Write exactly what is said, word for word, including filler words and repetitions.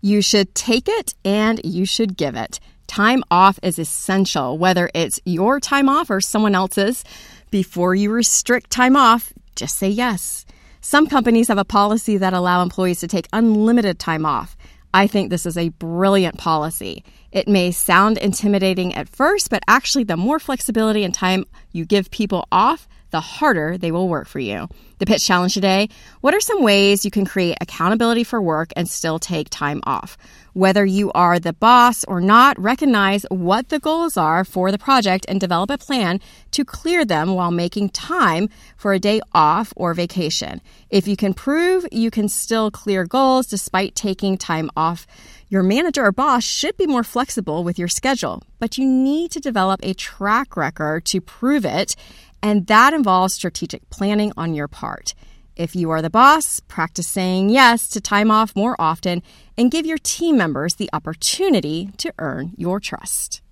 You should take it and you should give it. Time off is essential, whether it's your time off or someone else's. Before you restrict time off, just say yes. Some companies have a policy that allow employees to take unlimited time off. I think this is a brilliant policy. It may sound intimidating at first, but actually the more flexibility and time you give people off, the harder they will work for you. The Pitch Challenge today: what are some ways you can create accountability for work and still take time off? Whether you are the boss or not, recognize what the goals are for the project and develop a plan to clear them while making time for a day off or vacation. If you can prove you can still clear goals despite taking time off, your manager or boss should be more flexible with your schedule, but you need to develop a track record to prove it, and that involves strategic planning on your part. If you are the boss, practice saying yes to time off more often and give your team members the opportunity to earn your trust.